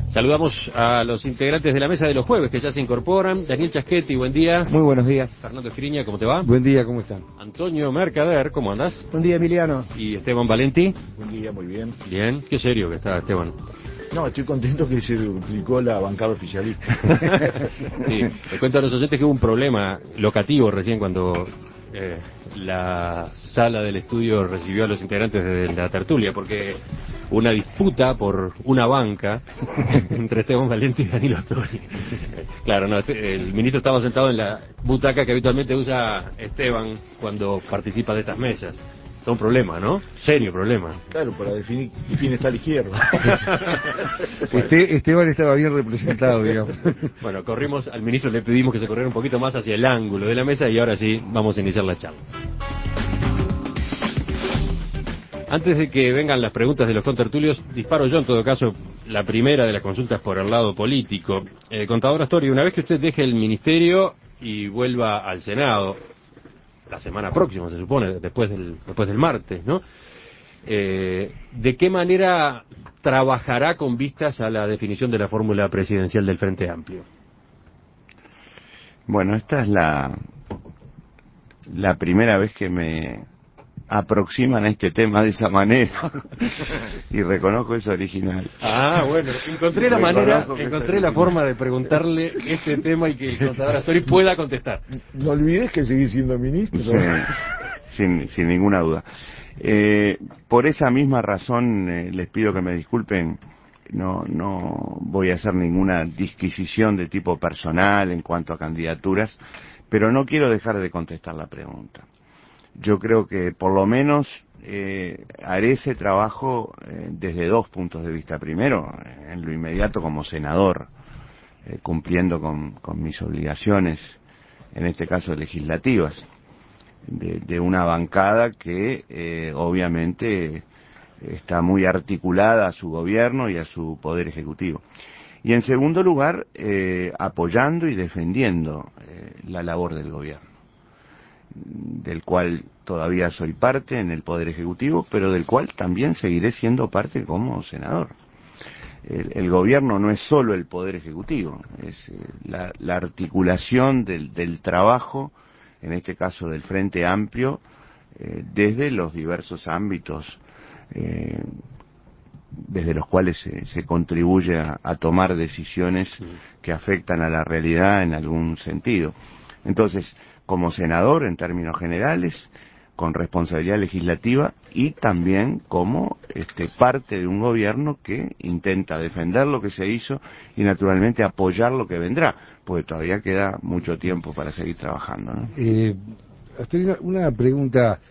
Saludamos a los integrantes de la mesa de los jueves que ya se incorporan. Daniel Chaschetti, buen día. Muy buenos días. Fernando Escriña, ¿cómo te va? Buen día, ¿cómo están? Antonio Mercader, ¿cómo andás? Buen día, Emiliano. Y Esteban Valenti. Buen día, muy bien. Bien, qué serio que está Esteban. No, estoy contento que se duplicó la bancada oficialista. Sí, le cuento a los oyentes que hubo un problema locativo recién cuando la sala del estudio recibió a los integrantes de la tertulia, porque una disputa por una banca entre Esteban Valenti y Danilo Astori. Claro, no, el ministro estaba sentado en la butaca que habitualmente usa Esteban cuando participa de estas mesas. Es un problema, ¿no? Serio problema. Claro, para definir quién está a la izquierda. Esteban estaba bien representado, digamos. Bueno, corrimos, al ministro le pedimos que se corriera un poquito más hacia el ángulo de la mesa y ahora sí, vamos a iniciar la charla. Antes de que vengan las preguntas de los contertulios, disparo yo en todo caso la primera de las consultas por el lado político. Contador Astori, una vez que usted deje el ministerio y vuelva al Senado, la semana próxima se supone, después del martes, ¿no? ¿De qué manera trabajará con vistas a la definición de la fórmula presidencial del Frente Amplio? Bueno, esta es la primera vez que me aproximan a este tema de esa manera y reconozco es original. Ah, bueno, encontré la forma de preguntarle este tema y que el contador Astori pueda contestar. No olvides que seguís siendo ministro. Sí, sin ninguna duda. Por esa misma razón les pido que me disculpen. No voy a hacer ninguna disquisición de tipo personal en cuanto a candidaturas, pero no quiero dejar de contestar la pregunta. Yo creo que por lo menos haré ese trabajo desde dos puntos de vista. Primero, en lo inmediato como senador, cumpliendo con mis obligaciones, en este caso legislativas, de una bancada que obviamente está muy articulada a su gobierno y a su poder ejecutivo. Y en segundo lugar, apoyando y defendiendo la labor del gobierno, del cual todavía soy parte en el Poder Ejecutivo, pero del cual también seguiré siendo parte como senador. El gobierno no es solo el Poder Ejecutivo, es la articulación del trabajo, en este caso del Frente Amplio, desde los diversos ámbitos desde los cuales se contribuye a tomar decisiones que afectan a la realidad en algún sentido. Entonces, como senador en términos generales, con responsabilidad legislativa y también como parte de un gobierno que intenta defender lo que se hizo y naturalmente apoyar lo que vendrá, porque todavía queda mucho tiempo para seguir trabajando, ¿no? Una pregunta.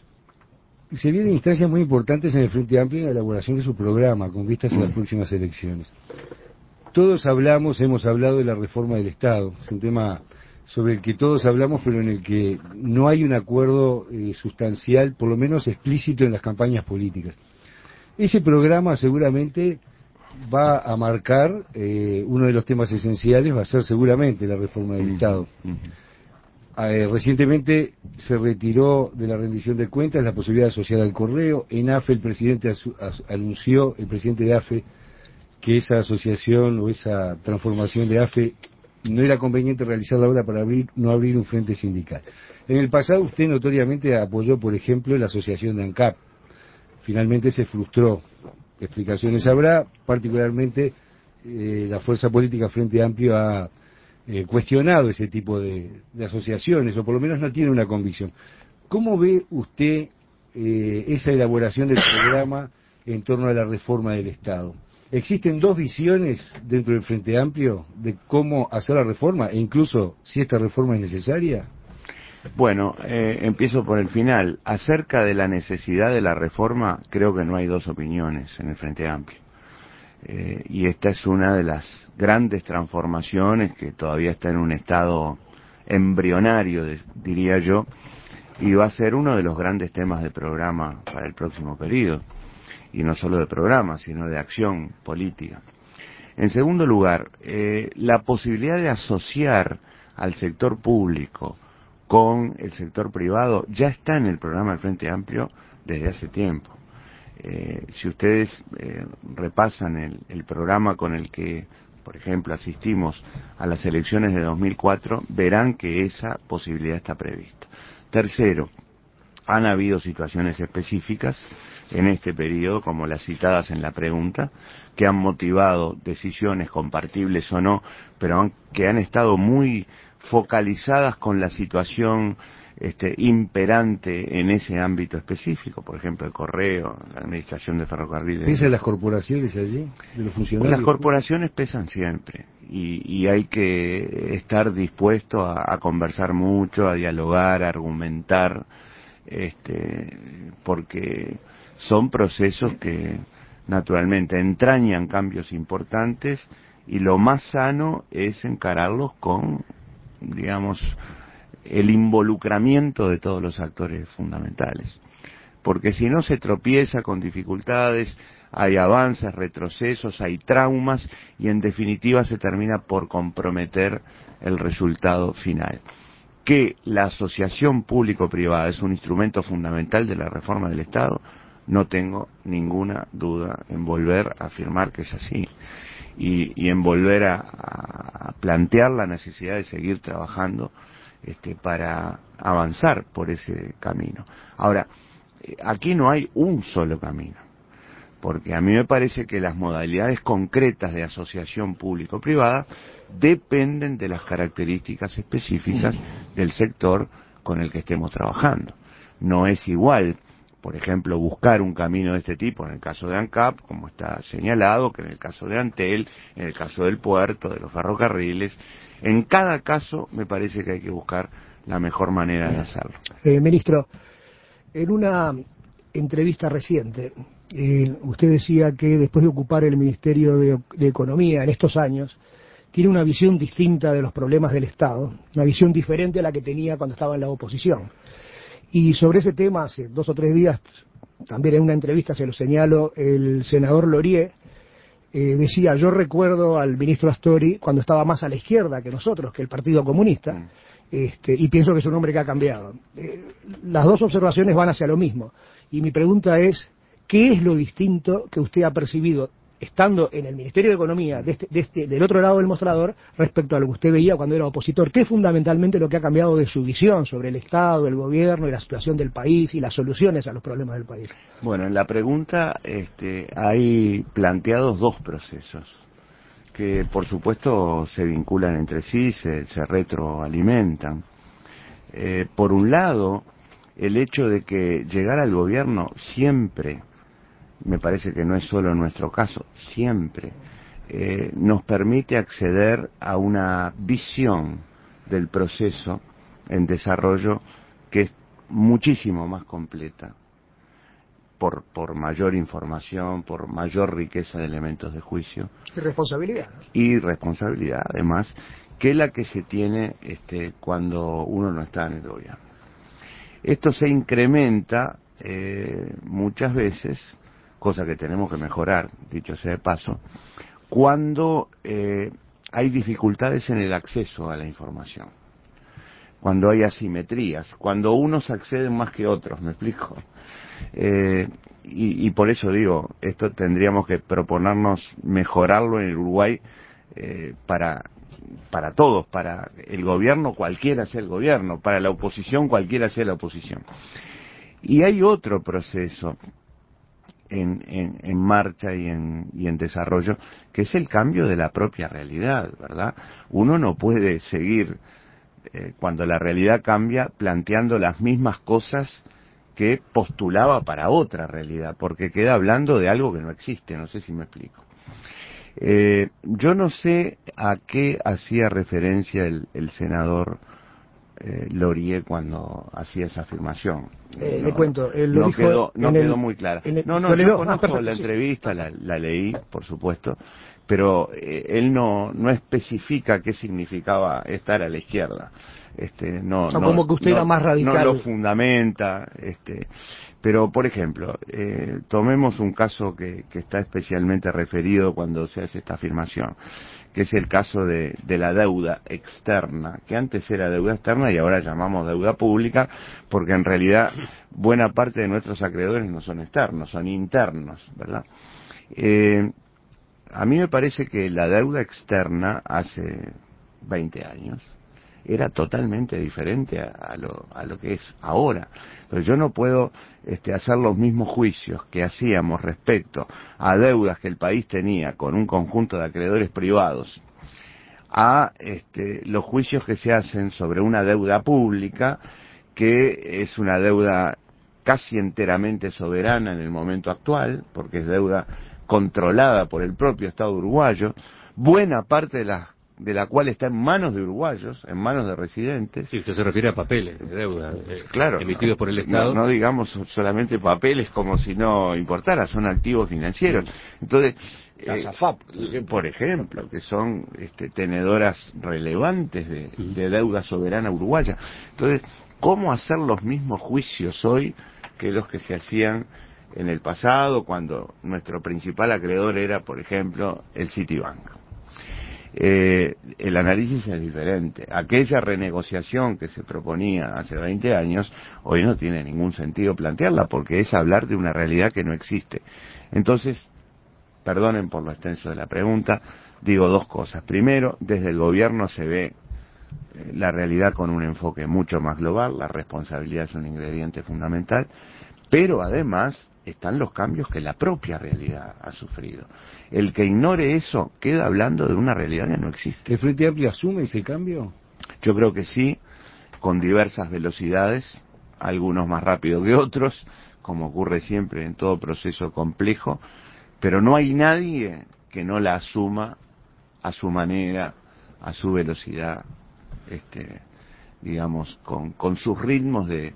Se vienen instancias muy importantes en el Frente Amplio en la elaboración de su programa con vistas a las próximas elecciones. Todos hemos hablado de la reforma del Estado. Es un tema sobre el que todos hablamos, pero en el que no hay un acuerdo sustancial, por lo menos explícito en las campañas políticas. Ese programa seguramente va a marcar, uno de los temas esenciales va a ser seguramente la reforma del Estado. Recientemente se retiró de la rendición de cuentas la posibilidad de asociar al correo. En AFE el presidente anunció, el presidente de AFE, que esa asociación o esa transformación de AFE no era conveniente realizarla ahora para no abrir un frente sindical. En el pasado usted notoriamente apoyó, por ejemplo, la asociación de ANCAP. Finalmente se frustró. Explicaciones habrá, particularmente la fuerza política Frente Amplio ha cuestionado ese tipo de asociaciones, o por lo menos no tiene una convicción. ¿Cómo ve usted esa elaboración del programa en torno a la reforma del Estado? ¿Existen dos visiones dentro del Frente Amplio de cómo hacer la reforma, e incluso si esta reforma es necesaria? Bueno, empiezo por el final. Acerca de la necesidad de la reforma, creo que no hay dos opiniones en el Frente Amplio. Y esta es una de las grandes transformaciones que todavía está en un estado embrionario, diría yo, y va a ser uno de los grandes temas de programa para el próximo periodo, y no solo de programa, sino de acción política. En segundo lugar, la posibilidad de asociar al sector público con el sector privado ya está en el programa del Frente Amplio desde hace tiempo. Si ustedes repasan el programa con el que, por ejemplo, asistimos a las elecciones de 2004, verán que esa posibilidad está prevista. Tercero, han habido situaciones específicas en este periodo, como las citadas en la pregunta, que han motivado decisiones compartibles o no, pero que han estado muy focalizadas con la situación imperante en ese ámbito específico, por ejemplo el correo, la administración de ferrocarriles. ¿Pesan las corporaciones allí, de los funcionarios? Las corporaciones pesan siempre y hay que estar dispuesto a conversar mucho, a dialogar, a argumentar, porque son procesos que naturalmente entrañan cambios importantes y lo más sano es encararlos con, digamos, el involucramiento de todos los actores fundamentales, porque si no se tropieza con dificultades, hay avances, retrocesos, hay traumas y en definitiva se termina por comprometer el resultado final. Que la asociación público-privada es un instrumento fundamental de la reforma del Estado, no tengo ninguna duda en volver a afirmar que es así y en volver a plantear la necesidad de seguir trabajando para avanzar por ese camino. Ahora, aquí no hay un solo camino, porque a mí me parece que las modalidades concretas de asociación público-privada dependen de las características específicas del sector con el que estemos trabajando. No es igual, por ejemplo, buscar un camino de este tipo en el caso de ANCAP, como está señalado, que en el caso de Antel, en el caso del puerto, de los ferrocarriles. En cada caso me parece que hay que buscar la mejor manera de hacerlo. Ministro, en una entrevista reciente, usted decía que después de ocupar el Ministerio de Economía en estos años, tiene una visión distinta de los problemas del Estado, una visión diferente a la que tenía cuando estaba en la oposición. Y sobre ese tema, hace 2 o 3 días, también en una entrevista se lo señalo, el senador Lorie decía, yo recuerdo al ministro Astori cuando estaba más a la izquierda que nosotros, que el Partido Comunista, y pienso que es un hombre que ha cambiado. Las dos observaciones van hacia lo mismo. Y mi pregunta es, ¿qué es lo distinto que usted ha percibido estando en el Ministerio de Economía, del otro lado del mostrador, respecto a lo que usted veía cuando era opositor? ¿Qué es fundamentalmente lo que ha cambiado de su visión sobre el Estado, el gobierno y la situación del país y las soluciones a los problemas del país? Bueno, en la pregunta hay planteados 2 procesos que por supuesto se vinculan entre sí, se retroalimentan. Por un lado, el hecho de que llegar al gobierno siempre, me parece que no es solo en nuestro caso, siempre nos permite acceder a una visión del proceso en desarrollo que es muchísimo más completa, por mayor información, por mayor riqueza de elementos de juicio. Y responsabilidad, ¿no? Y responsabilidad, además, que la que se tiene cuando uno no está en el gobierno. Esto se incrementa muchas veces, cosa que tenemos que mejorar, dicho sea de paso, cuando hay dificultades en el acceso a la información, cuando hay asimetrías, cuando unos acceden más que otros, ¿me explico? Y por eso digo, esto tendríamos que proponernos mejorarlo en el Uruguay para todos, para el gobierno cualquiera sea el gobierno, para la oposición cualquiera sea la oposición. Y hay otro proceso en marcha y en desarrollo, que es el cambio de la propia realidad, ¿verdad? Uno no puede seguir, cuando la realidad cambia, planteando las mismas cosas que postulaba para otra realidad, porque queda hablando de algo que no existe, no sé si me explico. Yo no sé a qué hacía referencia el senador Lorie cuando hacía esa afirmación. Le cuento, él no dijo quedó muy clara. Yo conozco la entrevista, la leí, por supuesto, pero él no especifica qué significaba estar a la izquierda. Como que usted era más radical. No lo fundamenta, Pero, por ejemplo, tomemos un caso que está especialmente referido cuando se hace esta afirmación, que es el caso de la deuda externa, que antes era deuda externa y ahora llamamos deuda pública, porque en realidad buena parte de nuestros acreedores no son externos, son internos, ¿verdad? A mí me parece que la deuda externa hace 20 años era totalmente diferente a lo que es ahora. Entonces yo no puedo hacer los mismos juicios que hacíamos respecto a deudas que el país tenía con un conjunto de acreedores privados a los juicios que se hacen sobre una deuda pública que es una deuda casi enteramente soberana en el momento actual, porque es deuda controlada por el propio Estado uruguayo, buena parte de la cual está en manos de uruguayos, en manos de residentes. Sí, usted se refiere a papeles de deuda claro, emitidos por el Estado. No digamos solamente papeles como si no importara, son activos financieros. Entonces, las AFAP, por ejemplo, que son tenedoras relevantes de deuda soberana uruguaya. Entonces, ¿cómo hacer los mismos juicios hoy que los que se hacían en el pasado, cuando nuestro principal acreedor era, por ejemplo, el Citibank? El análisis es diferente. Aquella renegociación que se proponía hace 20 años, hoy no tiene ningún sentido plantearla, porque es hablar de una realidad que no existe. Entonces, perdonen por lo extenso de la pregunta, digo dos cosas. Primero, desde el gobierno se ve la realidad con un enfoque mucho más global, la responsabilidad es un ingrediente fundamental, pero además están los cambios que la propia realidad ha sufrido. El que ignore eso queda hablando de una realidad que no existe. ¿El Frente Amplio asume ese cambio? Yo creo que sí, con diversas velocidades, algunos más rápido que otros, como ocurre siempre en todo proceso complejo, pero no hay nadie que no la asuma a su manera, a su velocidad, digamos, con sus ritmos de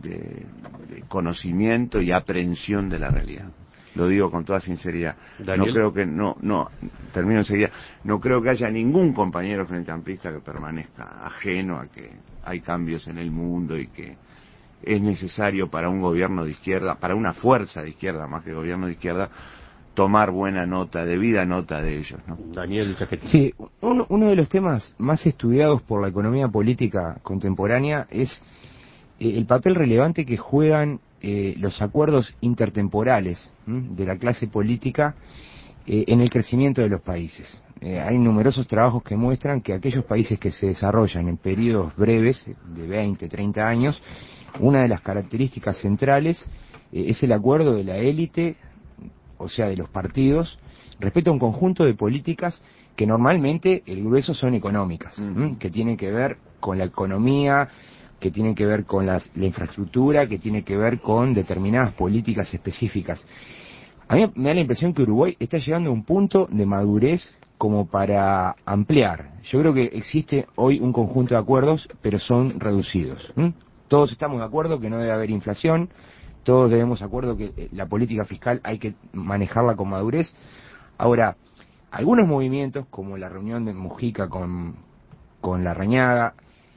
conocimiento y aprehensión de la realidad. Lo digo con toda sinceridad. Daniel. No creo que, termino enseguida, no creo que haya ningún compañero frente amplista que permanezca ajeno a que hay cambios en el mundo y que es necesario para un gobierno de izquierda, para una fuerza de izquierda más que gobierno de izquierda, tomar buena nota, debida nota de ellos, ¿no? Daniel Chaquetti. Sí, uno de los temas más estudiados por la economía política contemporánea es el papel relevante que juegan los acuerdos intertemporales de la clase política en el crecimiento de los países. Hay numerosos trabajos que muestran que aquellos países que se desarrollan en periodos breves, de 20, 30 años, una de las características centrales es el acuerdo de la élite, o sea, de los partidos, respecto a un conjunto de políticas que normalmente el grueso son económicas, que tienen que ver con la economía, que tienen que ver con la infraestructura, que tiene que ver con determinadas políticas específicas. A mí me da la impresión que Uruguay está llegando a un punto de madurez como para ampliar. Yo creo que existe hoy un conjunto de acuerdos, pero son reducidos. Todos estamos de acuerdo que no debe haber inflación, todos debemos de acuerdo que la política fiscal hay que manejarla con madurez. Ahora, algunos movimientos, como la reunión de Mujica con Larrañaga,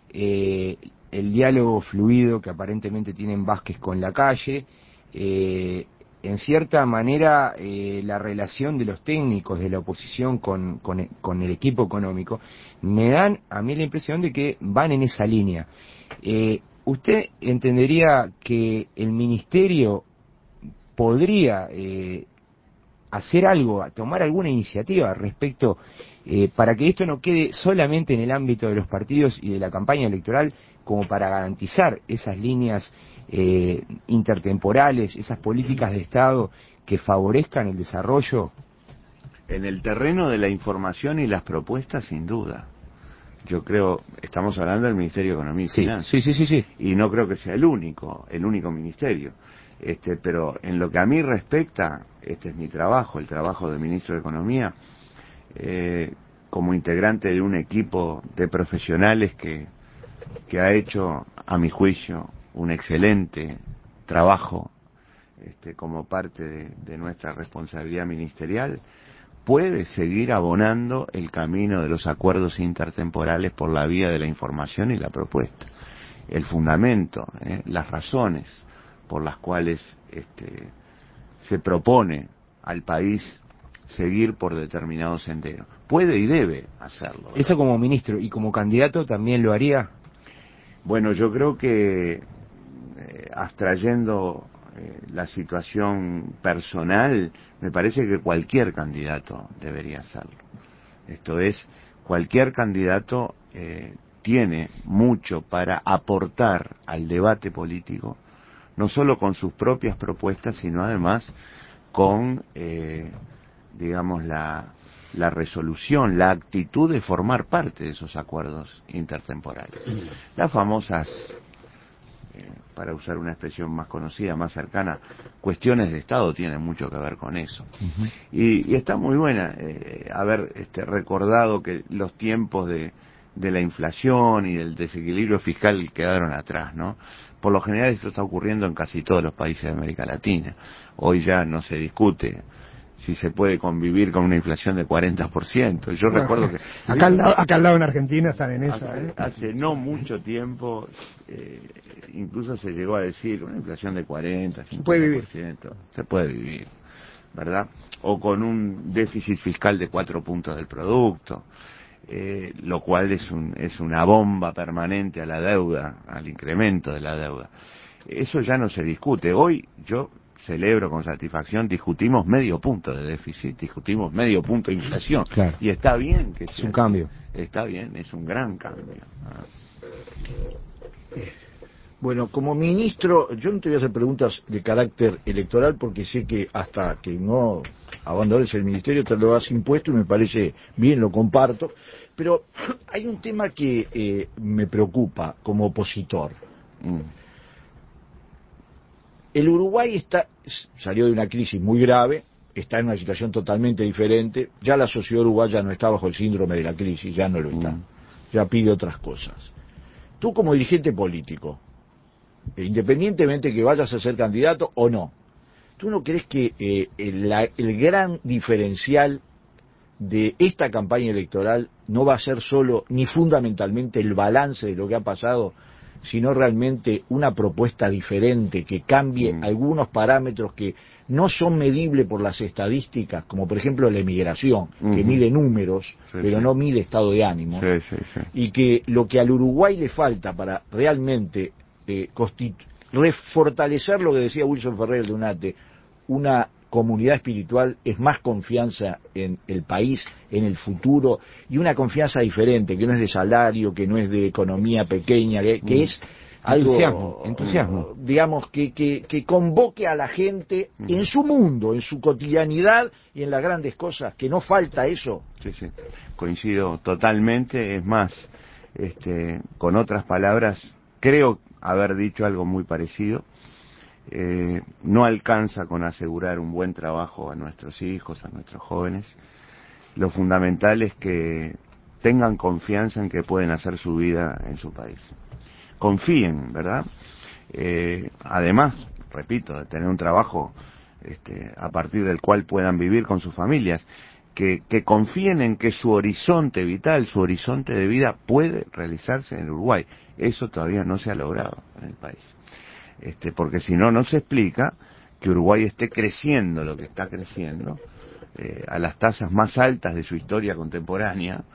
el diálogo fluido que aparentemente tienen Vázquez con Lacalle, en cierta manera la relación de los técnicos de la oposición con el equipo económico, me dan a mí la impresión de que van en esa línea. ¿Usted entendería que el Ministerio podría hacer algo, tomar alguna iniciativa respecto para que esto no quede solamente en el ámbito de los partidos y de la campaña electoral, como para garantizar esas líneas intertemporales, esas políticas de Estado que favorezcan el desarrollo? En el terreno de la información y las propuestas, sin duda. Yo creo, estamos hablando del Ministerio de Economía y Finanzas. Sí. Y no creo que sea el único ministerio. Pero en lo que a mí respecta, este es mi trabajo, el trabajo del Ministro de Economía, como integrante de un equipo de profesionales que ha hecho, a mi juicio, un excelente trabajo como parte de nuestra responsabilidad ministerial, puede seguir abonando el camino de los acuerdos intertemporales por la vía de la información y la propuesta. El fundamento, las razones, por las cuales por las cuales se propone al país seguir por determinado sendero. Puede y debe hacerlo, ¿verdad? ¿Eso como ministro y como candidato también lo haría? Bueno, yo creo que abstrayendo la situación personal, me parece que cualquier candidato debería hacerlo. Esto es, cualquier candidato tiene mucho para aportar al debate político, no solo con sus propias propuestas, sino además con, digamos, la resolución, la actitud de formar parte de esos acuerdos intertemporales. Las famosas, para usar una expresión más conocida, más cercana, cuestiones de Estado tienen mucho que ver con eso. Uh-huh. Y está muy buena haber recordado que los tiempos de la inflación y del desequilibrio fiscal quedaron atrás, ¿no? Por lo general esto está ocurriendo en casi todos los países de América Latina. Hoy ya no se discute si se puede convivir con una inflación de 40%. Yo recuerdo que... Acá al lado en Argentina están en esa. Hace no mucho tiempo, incluso se llegó a decir una inflación de 40, 50%. Se puede vivir, ¿verdad? O con un déficit fiscal de 4 puntos del producto. Lo cual es una bomba permanente a la deuda, al incremento de la deuda. Eso ya no se discute. Hoy yo celebro con satisfacción, discutimos medio punto de déficit, discutimos medio punto de inflación. Claro. Y está bien que es un cambio. Está bien, es un gran cambio. Bueno, como ministro, yo no te voy a hacer preguntas de carácter electoral porque sé que hasta que no abandones el ministerio te lo has impuesto y me parece bien, lo comparto, pero hay un tema que me preocupa como opositor. El Uruguay salió de una crisis muy grave, está en una situación totalmente diferente, ya la sociedad uruguaya no está bajo el síndrome de la crisis, ya no lo está, ya pide otras cosas. Tú como dirigente político, independientemente que vayas a ser candidato o no, ¿tú no crees que el gran diferencial de esta campaña electoral no va a ser solo ni fundamentalmente el balance de lo que ha pasado, sino realmente una propuesta diferente que cambie algunos parámetros que no son medibles por las estadísticas, como por ejemplo la emigración, que mide números, pero no mide estado de ánimo, y que lo que al Uruguay le falta para realmente fortalecer lo que decía Wilson Ferrer de UNATE, una comunidad espiritual, es más confianza en el país, en el futuro, y una confianza diferente, que no es de salario, que no es de economía pequeña, que es algo, entusiasmo. Digamos, que convoque a la gente en su mundo, en su cotidianidad y en las grandes cosas, que no falta eso. Sí, coincido totalmente, es más, con otras palabras, creo haber dicho algo muy parecido. No alcanza con asegurar un buen trabajo a nuestros hijos, a nuestros jóvenes. Lo fundamental es que tengan confianza en que pueden hacer su vida en su país. Confíen, ¿verdad? Además, repito, de tener un trabajo a partir del cual puedan vivir con sus familias, que confíen en que su horizonte vital, su horizonte de vida puede realizarse en Uruguay. Eso todavía no se ha logrado en el país. Porque si no, no se explica que Uruguay esté creciendo lo que está creciendo, a las tasas más altas de su historia contemporánea,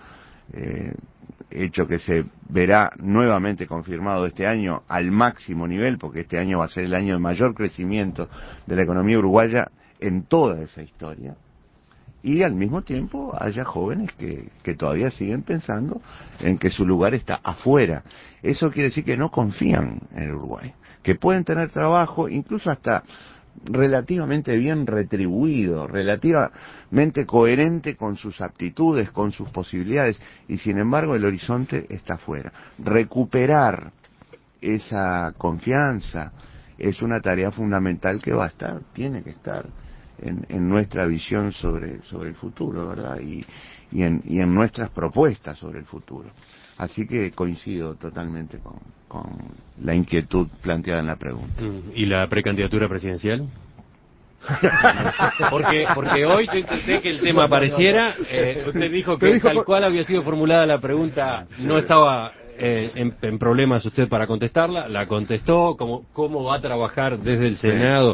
hecho que se verá nuevamente confirmado este año al máximo nivel, porque este año va a ser el año de mayor crecimiento de la economía uruguaya en toda esa historia, y al mismo tiempo haya jóvenes que todavía siguen pensando en que su lugar está afuera. Eso quiere decir que no confían en el Uruguay, que pueden tener trabajo, incluso hasta relativamente bien retribuido, relativamente coherente con sus aptitudes, con sus posibilidades, y sin embargo el horizonte está afuera. Recuperar esa confianza es una tarea fundamental que va a estar, tiene que estar en nuestra visión sobre el futuro, ¿verdad? Y en nuestras propuestas sobre el futuro. Así que coincido totalmente con la inquietud planteada en la pregunta. ¿Y la precandidatura presidencial? porque hoy yo intenté que el tema apareciera, usted dijo que tal cual había sido formulada la pregunta, no estaba en problemas usted para contestarla, la contestó, cómo va a trabajar desde el Senado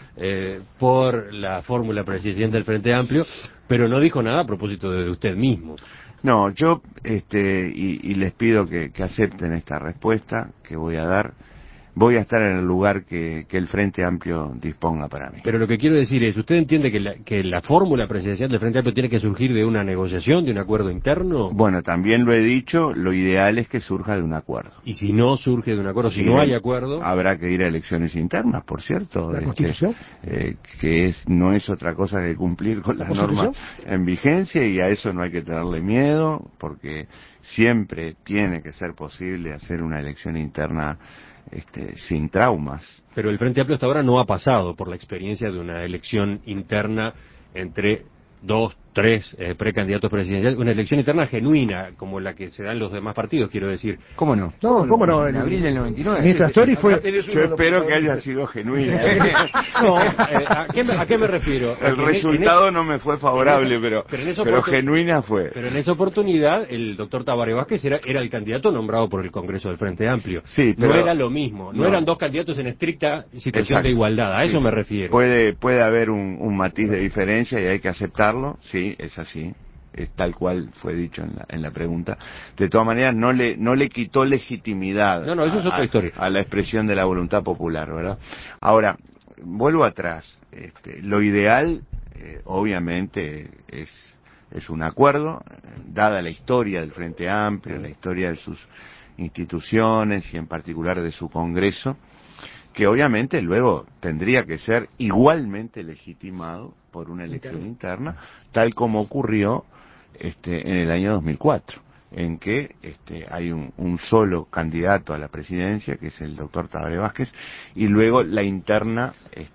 por la fórmula presidencial del Frente Amplio, pero no dijo nada a propósito de usted mismo. No, yo y les pido que acepten esta respuesta que voy a dar. Voy a estar en el lugar que el Frente Amplio disponga para mí. Pero lo que quiero decir es, ¿usted entiende que la fórmula presidencial del Frente Amplio tiene que surgir de una negociación, de un acuerdo interno? Bueno, también lo he dicho, lo ideal es que surja de un acuerdo. Y si no surge de un acuerdo, si no hay acuerdo... Habrá que ir a elecciones internas, por cierto. ¿La Constitución? Que no es otra cosa que cumplir con las normas en vigencia, y a eso no hay que tenerle miedo, porque siempre tiene que ser posible hacer una elección interna sin traumas. Pero el Frente Amplio hasta ahora no ha pasado por la experiencia de una elección interna entre 2, 3 precandidatos presidenciales, una elección interna genuina, como la que se da en los demás partidos, quiero decir. ¿Cómo no? No, ¿cómo no? En abril del 99. Mientras Tori fue... Yo espero que haya sido genuina. No, ¿a qué me refiero? El resultado no me fue favorable, pero genuina fue. Pero en esa oportunidad el doctor Tabaré Vázquez era el candidato nombrado por el Congreso del Frente Amplio. Sí, pero no era lo mismo, no eran dos candidatos en estricta situación Exacto. de igualdad, a eso me refiero. Puede haber un matiz de diferencia y hay que aceptarlo, sí, es así. Es tal cual fue dicho en la pregunta. De todas maneras, no le quitó legitimidad No, eso es otra historia. a la expresión de la voluntad popular, ¿verdad? Ahora, vuelvo atrás. Lo ideal, obviamente, es un acuerdo, dada la historia del Frente Amplio, la historia de sus instituciones y en particular de su Congreso, que obviamente luego tendría que ser igualmente legitimado por una elección interna, tal como ocurrió en el año 2004, en que hay un solo candidato a la presidencia, que es el doctor Tabaré Vázquez, y luego la interna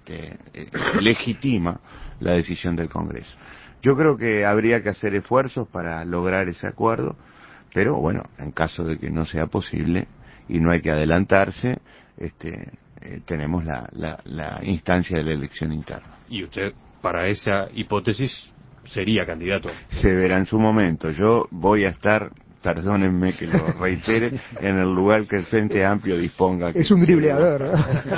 legitima la decisión del Congreso. Yo creo que habría que hacer esfuerzos para lograr ese acuerdo, pero bueno, en caso de que no sea posible, y no hay que adelantarse, tenemos la instancia de la elección interna. Y usted, para esa hipótesis, sería candidato. Se verá en su momento. Yo voy a estar, perdónenme que lo reitere, en el lugar que el Frente Amplio disponga. Es un dribleador.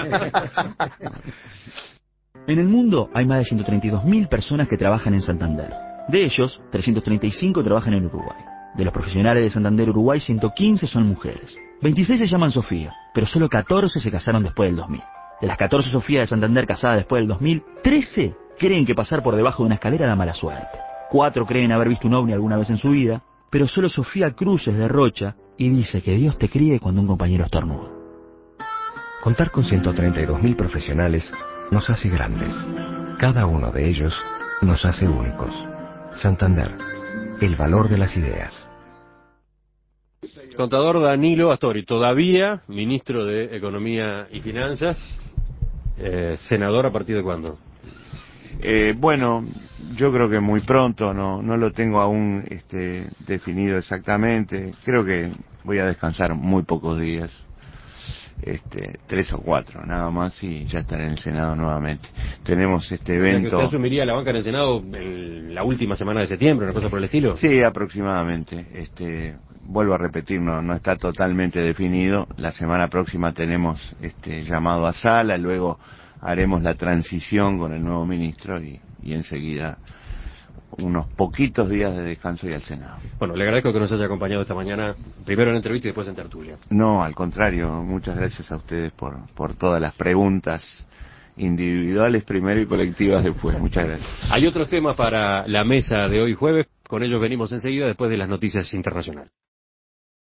En el mundo hay más de 132.000 personas que trabajan en Santander. De ellos, 335 trabajan en Uruguay. De los profesionales de Santander Uruguay, 115 son mujeres. 26 se llaman Sofía, pero solo 14 se casaron después del 2000. De las 14 Sofía de Santander casadas después del 2000, 13 creen que pasar por debajo de una escalera da mala suerte. 4 creen haber visto un ovni alguna vez en su vida, pero solo Sofía Cruz es de Rocha y dice que Dios te críe cuando un compañero estornuda. Contar con 132.000 profesionales nos hace grandes. Cada uno de ellos nos hace únicos. Santander, el valor de las ideas. Contador Danilo Astori, todavía ministro de Economía y Finanzas, senador, ¿a partir de cuándo? Bueno, yo creo que muy pronto, no lo tengo aún definido exactamente. Creo que voy a descansar muy pocos días, 3 o 4 nada más, y ya estaré en el Senado nuevamente. Tenemos evento. ¿Usted asumiría la banca en el Senado en la última semana de septiembre, una cosa por el estilo? Sí, aproximadamente. Vuelvo a repetir, no está totalmente definido. La semana próxima tenemos llamado a sala, luego haremos la transición con el nuevo ministro y enseguida unos poquitos días de descanso y al Senado. Bueno, le agradezco que nos haya acompañado esta mañana, primero en entrevista y después en tertulia. No, al contrario, muchas gracias a ustedes por todas las preguntas individuales primero y colectivas después. Muchas gracias. Hay otros temas para la mesa de hoy jueves, con ellos venimos enseguida después de las noticias internacionales.